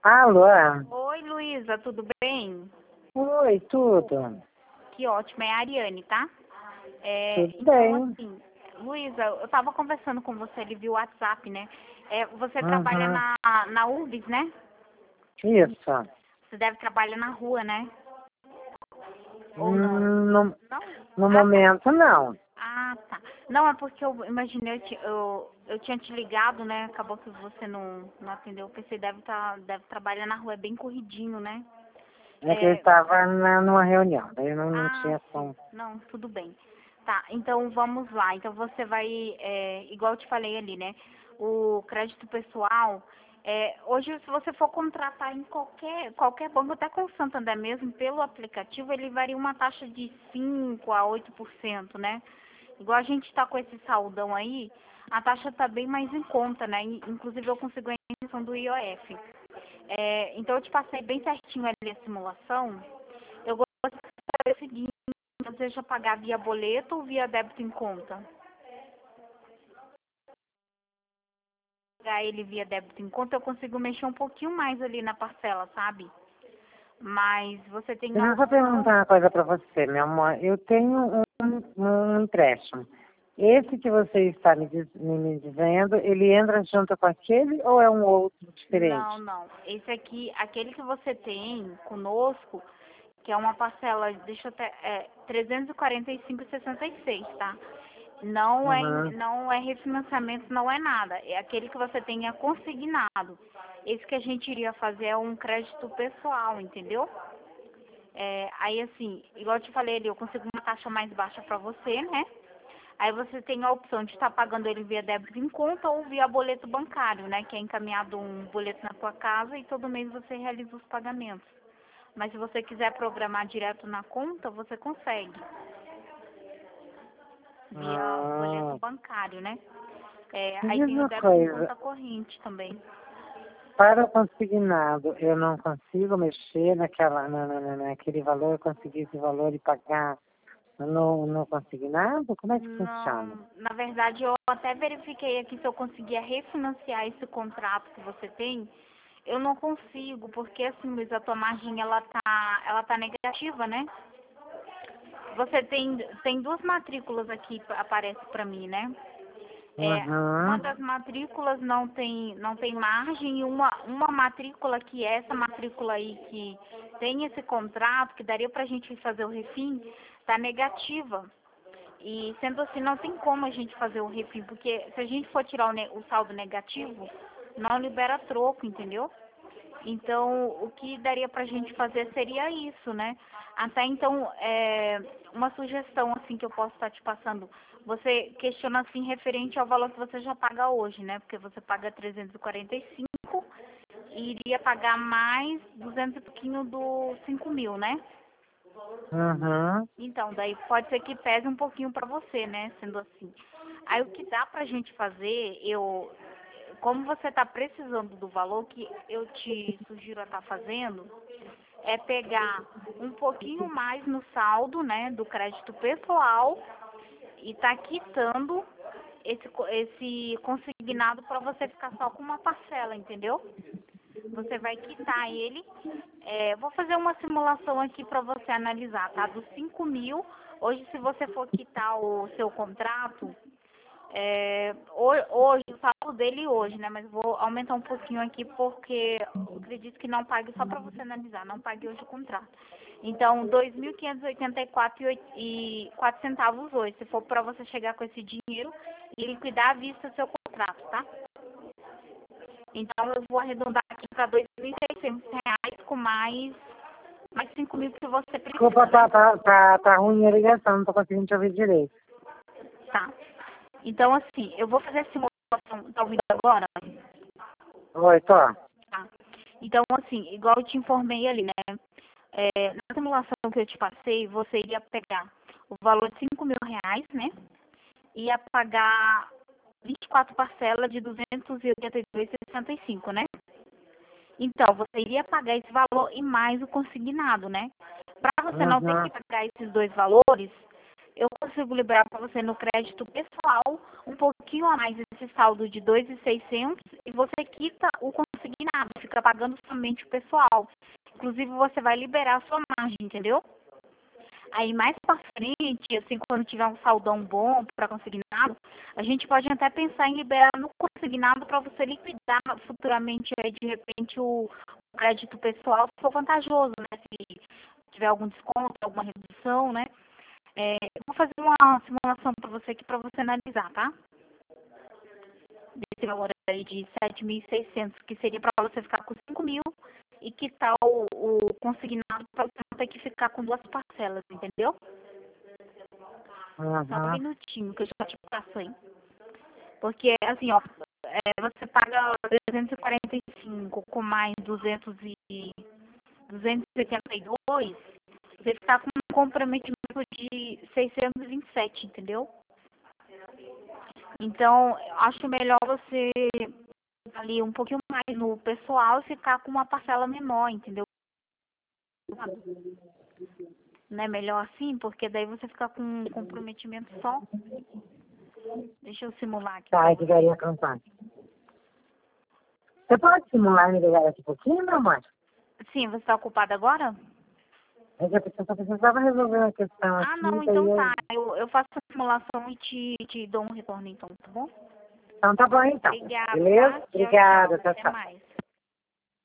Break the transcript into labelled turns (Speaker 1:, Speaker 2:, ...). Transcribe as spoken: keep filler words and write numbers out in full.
Speaker 1: Alô?
Speaker 2: Oi, Luísa, tudo bem?
Speaker 1: Oi, tudo?
Speaker 2: Que ótimo, é a Ariane, tá? É,
Speaker 1: Tudo
Speaker 2: então,
Speaker 1: bem?
Speaker 2: assim, Luísa, eu tava conversando com você ali via WhatsApp, né? É, você trabalha
Speaker 1: Uhum.
Speaker 2: na, na URBS, né?
Speaker 1: Isso.
Speaker 2: Você deve trabalhar na rua, né? Ou não?
Speaker 1: Hum, No,
Speaker 2: Não?
Speaker 1: no
Speaker 2: Ah, tá.
Speaker 1: momento, não.
Speaker 2: Ah, tá. Não, é porque eu imaginei, eu, ti- eu, eu tinha te ligado, né? Acabou que você não, não atendeu. Eu pensei, deve, tá, deve trabalhar na rua, é bem corridinho, né?
Speaker 1: É que eu
Speaker 2: É,
Speaker 1: estava na, numa reunião, daí eu não, não
Speaker 2: ah,
Speaker 1: tinha
Speaker 2: sim.
Speaker 1: como.
Speaker 2: Não, tudo bem. Tá, então vamos lá. Então você vai, é, igual eu te falei ali, né? O crédito pessoal, é, hoje se você for contratar em qualquer, qualquer banco, até com o Santander mesmo, pelo aplicativo, ele varia uma taxa de cinco a oito por cento, né? Igual a gente está com esse saldão aí, a taxa está bem mais em conta, né? In- Inclusive eu consigo a isenção do I O F. É, então eu te passei bem certinho ali a simulação. Eu gostaria de saber o seguinte, você deseja pagar via boleto ou via débito em conta? Pagar ele via débito em conta, eu consigo mexer um pouquinho mais ali na parcela, sabe? Mas você tem a
Speaker 1: Deixa eu só
Speaker 2: opção.
Speaker 1: perguntar uma coisa para você, meu amor. Eu tenho um, um empréstimo. Esse que você está me, diz- me me dizendo, ele entra junto com aquele ou é um outro
Speaker 2: Não,
Speaker 1: diferente?
Speaker 2: não. Esse aqui, aquele que você tem conosco, que é uma parcela, deixa eu até, é trezentos e quarenta e cinco vírgula sessenta e seis, tá? Não é,
Speaker 1: Uhum.
Speaker 2: não é refinanciamento, não é nada. É aquele que você tenha consignado. Esse que a gente iria fazer é um crédito pessoal, entendeu? É, aí assim, igual eu te falei ali, eu consigo uma taxa mais baixa para você, né? Aí você tem a opção de estar pagando ele via débito em conta ou via boleto bancário, né? Que é encaminhado um boleto na tua casa e todo mês você realiza os pagamentos. Mas se você quiser programar direto na conta, você consegue, via boleto
Speaker 1: Ah,
Speaker 2: bancário, né? É,
Speaker 1: me
Speaker 2: aí
Speaker 1: diz
Speaker 2: tem o
Speaker 1: uma
Speaker 2: débito em
Speaker 1: coisa.
Speaker 2: conta corrente também.
Speaker 1: Para o consignado, eu não consigo mexer naquela, na, na, na- naquele valor, conseguir esse valor e pagar no, no consignado? Como é que funciona?
Speaker 2: Não, na verdade eu até verifiquei aqui se eu conseguia refinanciar esse contrato que você tem. Eu não consigo, porque assim, Luiz, a tua margem ela tá, ela tá negativa, né? Você tem, tem duas matrículas aqui, pa- aparece para mim, né? É, uma
Speaker 1: Uhum.
Speaker 2: das matrículas não tem, não tem margem e uma, uma matrícula que é essa matrícula aí que tem esse contrato, que daria pra gente fazer o refim, tá negativa. E sendo assim, não tem como a gente fazer o refim, porque se a gente for tirar o, ne- o saldo negativo, não libera troco, entendeu? Então, o que daria pra gente fazer seria isso, né? Até então, é, uma sugestão assim que eu posso estar te passando. Você questiona assim referente ao valor que você já paga hoje, né? Porque você paga trezentos e quarenta e cinco e iria pagar mais duzentos e pouquinho do cinco mil, né?
Speaker 1: Uhum.
Speaker 2: Então, daí pode ser que pese um pouquinho pra você, né? Sendo assim. Aí o que dá pra gente fazer, eu, como você tá precisando do valor que eu te sugiro a estar fazendo, é pegar um pouquinho mais no saldo, né, do crédito pessoal e tá quitando esse, co- esse consignado para você ficar só com uma parcela, entendeu? Você vai quitar ele. É, vou fazer uma simulação aqui para você analisar, tá? Dos cinco mil, hoje se você for quitar o seu contrato, é, ho- hoje, o saldo dele hoje, né? Mas vou aumentar um pouquinho aqui porque eu acredito que não pague, só para você analisar, não pague hoje o contrato. Então, dois mil quinhentos e oitenta e quatro e quatro centavos hoje, se for para você chegar com esse dinheiro e liquidar à vista o seu contrato, tá? Então, eu vou arredondar aqui para dois mil e seiscentos reais com mais, mais cinco mil que você
Speaker 1: Desculpa,
Speaker 2: precisa,
Speaker 1: tá,
Speaker 2: né?
Speaker 1: tá, tá, tá ruim a ligação, não tô conseguindo te ouvir direito.
Speaker 2: Tá. Então, assim, eu vou fazer a simulação, tá ouvindo agora?
Speaker 1: Oi, tô.
Speaker 2: Tá. Então, assim, igual eu te informei ali, né? É, na simulação que eu te passei, você ia pegar o valor de cinco mil reais, né? Ia pagar vinte e quatro parcelas de duzentos e oitenta e dois vírgula sessenta e cinco, né? Então, você iria pagar esse valor e mais o consignado, né? Para você não ter que
Speaker 1: Uhum.
Speaker 2: pagar esses dois valores, eu consigo liberar para você no crédito pessoal um pouquinho a mais esse saldo de dois mil e seiscentos e você quita o consignado, fica pagando somente o pessoal. Inclusive, você vai liberar a sua margem, entendeu? Aí, mais pra frente, assim, quando tiver um saldão bom para consignado, a gente pode até pensar em liberar no consignado para você liquidar futuramente, aí, de repente, o crédito pessoal, se for vantajoso, né? Se tiver algum desconto, alguma redução, né? É, eu vou fazer uma simulação para você aqui, para você analisar, tá? Desse valor aí de sete mil e seiscentos, que seria para você ficar com cinco mil, e que tal o, o consignado para você não ter que ficar com duas parcelas, entendeu? Só um
Speaker 1: Uhum.
Speaker 2: minutinho que eu já te passo aí. Porque, assim, ó, é, você paga trezentos e quarenta e cinco com mais duzentos e, duzentos e oitenta e dois, você ficar com um comprometimento de seiscentos e vinte e sete, entendeu? Então, acho melhor você ali um pouquinho mais no pessoal e ficar com uma parcela menor, entendeu? Não é melhor assim? Porque daí você fica com um comprometimento só. Deixa eu simular aqui.
Speaker 1: Tá, que daria campana. Você pode simular e me ligar daqui a pouquinho, meu amor?
Speaker 2: Sim, você está ocupada agora?
Speaker 1: É que a pessoa só precisava resolver uma questão
Speaker 2: Ah,
Speaker 1: aqui,
Speaker 2: não,
Speaker 1: daí
Speaker 2: então
Speaker 1: eu...
Speaker 2: tá. Eu, eu faço a simulação e te, te dou um retorno então, tá bom?
Speaker 1: Então tá bom, então.
Speaker 2: Obrigada,
Speaker 1: Beleza?
Speaker 2: tá? Tchau,
Speaker 1: Obrigada,
Speaker 2: tchau.
Speaker 1: tchau,
Speaker 2: Até
Speaker 1: tchau.
Speaker 2: mais.